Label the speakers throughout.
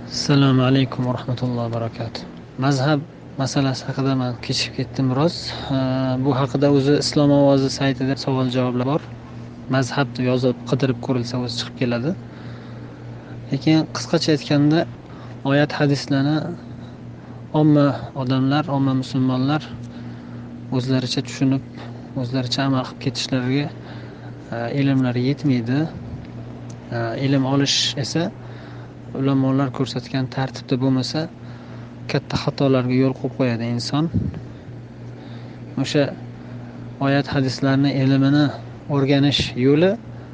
Speaker 1: Assalomu alaykum va rahmatullohi va barakatuh. Mazhab masalasi haqida men kechib ketdim biroz. Bu haqida o'zi Islom ovozi saytida savol-javoblar bor. Mazhab deb yozib qidirib ko'rilsa o'zi chiqib keladi. Lekin qisqacha aytganda, oyat hadislarni omma odamlar, omma musulmonlar o'zlaricha tushunib, o'zlaricha amal qilib ketishlariga ilmlari yetmaydi. Ilm olish esa ulamolar ko'rsatgan tartibda bo'lmasa, katta xatolarga yo'l qo'yib qo'yadi inson. O'sha oyat hadislarni ilmini o'rganish yo'li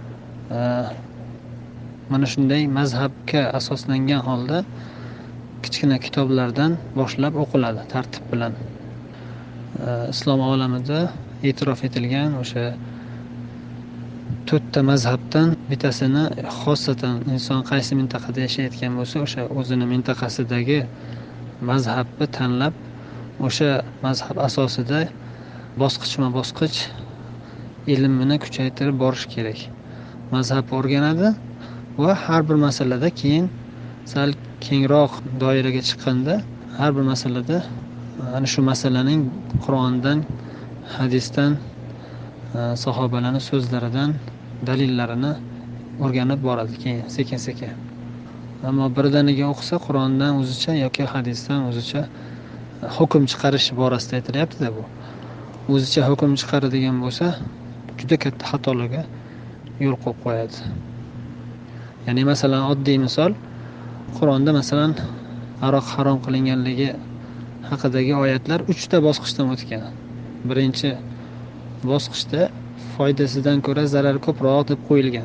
Speaker 1: mana shunday mazhabga asoslangan holda kichkina kitoblardan boshlab o'qiladi tartib bilan. Islom olamida e'tirof etilgan o'sha 4 ta mazhabdan bittasini, xossatan inson qaysi mintaqada yashayotgan bo'lsa, o'sha o'zini mintaqasidagi mazhabni tanlab, o'sha mazhab asosida bosqichma-bosqich ilmini kuchaytirib borish kerak. Mazhabni o'rganadi va har bir masalada keyin sal kengroq doiraga chiqqanda, har bir masalada ana shu masalaning Qur'ondan, hadisdan, sahobalarning so'zlaridan dalillarini o'rganib boradi keyin sekin-sekin. Ammo birdaniga o'qisa, Qur'ondan o'zicha yoki hadisdan o'zicha hukm chiqarish borasida aytilyapti-da bu. O'zicha hukm chiqaradigan bo'lsa, juda katta xatolarga yo'l qo'yib qo'yadi. Ya'ni masalan, oddiy misol, Qur'onda masalan aroq harom qilinganligi haqidagi oyatlar 3 ta bosqichdan o'tgan. Birinchi bosqichda foydasidan ko'ra zarari ko'proq deb qo'yilgan.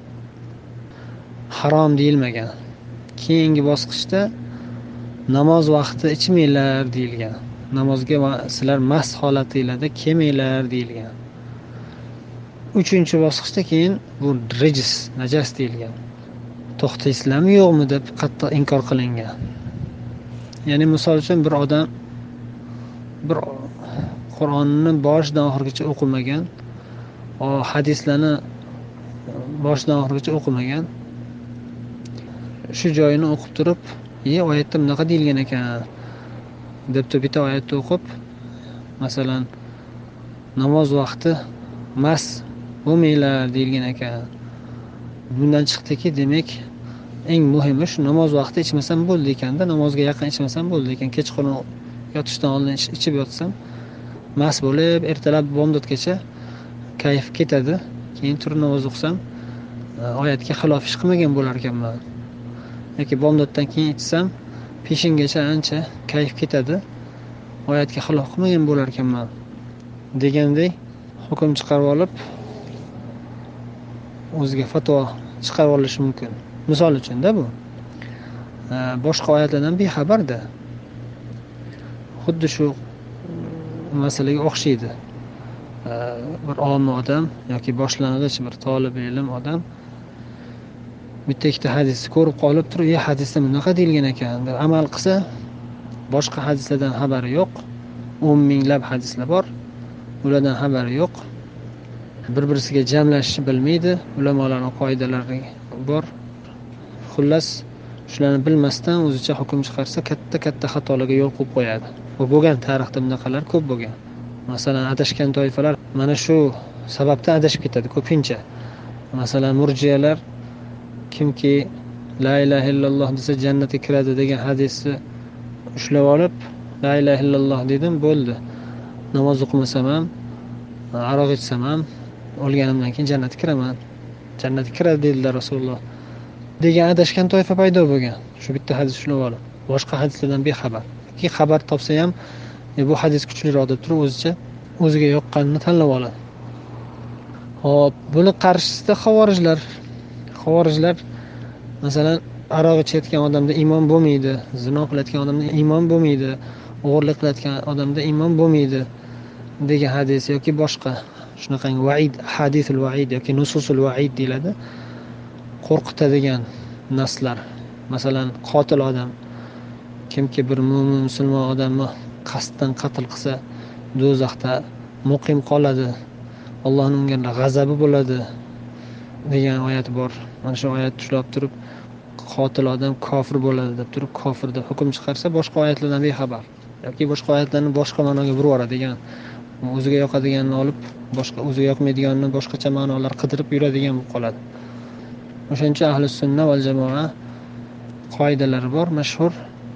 Speaker 1: Harom deyilmagan. Keyingi bosqichda namoz vaqti ichmanglar deyilgan. Namozga sizlar mast holatlarda kelmanglar deyilgan. 3-chi bosqichda keyin bu rijs, najas deyilgan. To'xtaysizlarmi yo'qmi deb qattiq inkor qilingan. Ya'ni misol uchun bir odam bir Qur'onni boshidan oxirigacha o'qimagan, hadislarni boshidan oxirigacha o'qimagan, shu joyini o'qib turib, oyatda bunaqa deyilgan ekan deb bitta oyatni o'qib, masalan, namoz vaqti mas bo'lmanglar deyilgan ekan. Bundan chiqdiki, demak, eng muhimi shu namoz vaqti ichmasam bo'ldi ekanda, namozga yaqin ichmasam bo'ldi ekan. Kechqurun yotishdan oldin ichib yotsam, mas bo'lib, ertalab bomdodgacha kayf ketadi. Keyin turib namoz o'qisam, oyatga xilof ish qilmagan bo'lar ekanman. Yoki bomdoddan keyin ichsam, peshingacha ancha kayf ketadi. Oyatga xilof qilmagan bo'lar ekanman degandek hukm chiqarib olib, o'ziga fatvo chiqarib olishi mumkin. Misol uchun-da bu. Boshqa oyatlardan bexabarda. Xuddi shu masalaga o'xshaydi. Bir olim odam yoki boshlang'ich bir talab ilm odam bitta ikkita hadisni ko'rib qolib turib, hadisda bunaqa deyilgan ekan deb amal qilsa, boshqa hadislardan xabari yo'q. 10 minglab hadislar bor. Ulardan xabari yo'q. Bir-birisiga jamlashni bilmaydi. Ulamolarning qoidalari bor. Xullas, shularni bilmasdan o'zicha hukm chiqarsa, katta-katta xatolarga yo'l qo'yib qo'yadi. Bu bo'lgan, tarixda bunaqalar ko'p bo'lgan. Masalan, adashgan toifalar mana shu sababdan adashib ketadi ko'pincha. Masalan, murjiyalar kimki la ilaha illalloh desa jannatga kiradi degan hadisni ushlab olib, la ilaha illalloh dedim, bo'ldi. Namoz o'qimasam ham, aroq ichsam ham, o'lganimdan keyin jannatga kiraman. Jannatga kiradi dedilar Rasululloh. Degan adashgan toifa paydo bo'lgan. Shu bitta hadis ushlab olib, boshqa hadislardan bexabar. Ki xabar topsa ham, bu hadis kuchliroq deb turib o'ziga yoqqanini tanlab oladi. Xo'p, buni qarshisida Xavorijlar masalan, aroq ichayotgan odamda iymon bo'lmaydi, zino qilayotgan odamda iymon bo'lmaydi, o'g'irlik qilayotgan odamda iymon bo'lmaydi degan hadis yoki boshqa shunaqangi vaid, hadisul vaid yoki nususul vaid deyiladi. Qo'rqitadigan naslar. Masalan, qotil odam kimki bir mo'min musulmon odamni qasddan qatl qilsa, do'zaxda muqim qoladi. Allohning unga g'azabi bo'ladi degan oyat bor. Mana shu oyat ushlab turib, qotil odam kofir bo'ladi deb turib kofir deb hukm chiqarsa, boshqa oyatlardan bexabar yoki boshqa oyatlarni boshqa ma'noga burib yuboradigan, o'ziga yoqadiganini olib boshqa o'ziga yoqmaydiganini boshqacha ma'nolar qidirib yuradigan bo'lib qoladi. O'shaning uchun ahli sunna val jamoa qoidalari bor, mashhur.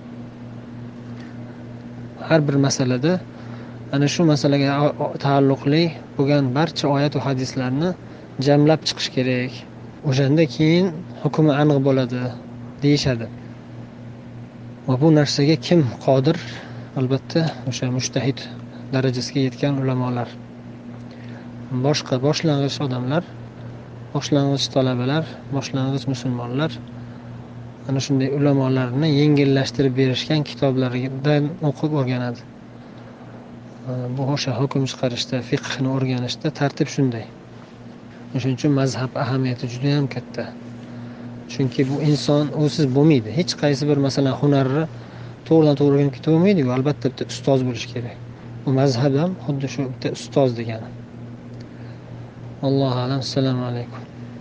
Speaker 1: Har bir masalada ana shu masalaga taalluqli bo'lgan barcha oyat va hadislarni jamlab chiqish kerak. O'shanda keyin hukmi aniq bo'ladi deyishadi. Va bu narsaga kim qodir? Albatta, o'sha mujtahid darajasiga yetgan ulamolar. Boshqa boshlang'ich odamlar, boshlang'ich talabalar, boshlang'ich musulmonlar ana shunday ulamolarni yengillashtirib berishgan kitoblaridan o'qib o'rganadi. Bu o'sha hukm chiqarishda, fiqhni o'rganishda tartib shunday. Shuning uchun mazhab ahamiyati juda ham katta. Chunki bu inson o'siz bo'lmaydi. Hech qaysi bir masalan hunarni to'g'ridan-to'g'ri o'rganib ketib bo'lmaydi-ku. Albatta bitta ustoz bo'lish kerak. Bu mazhab ham xuddi shu bitta ustoz degani. Allohu a'lam. Assalomu alaykum.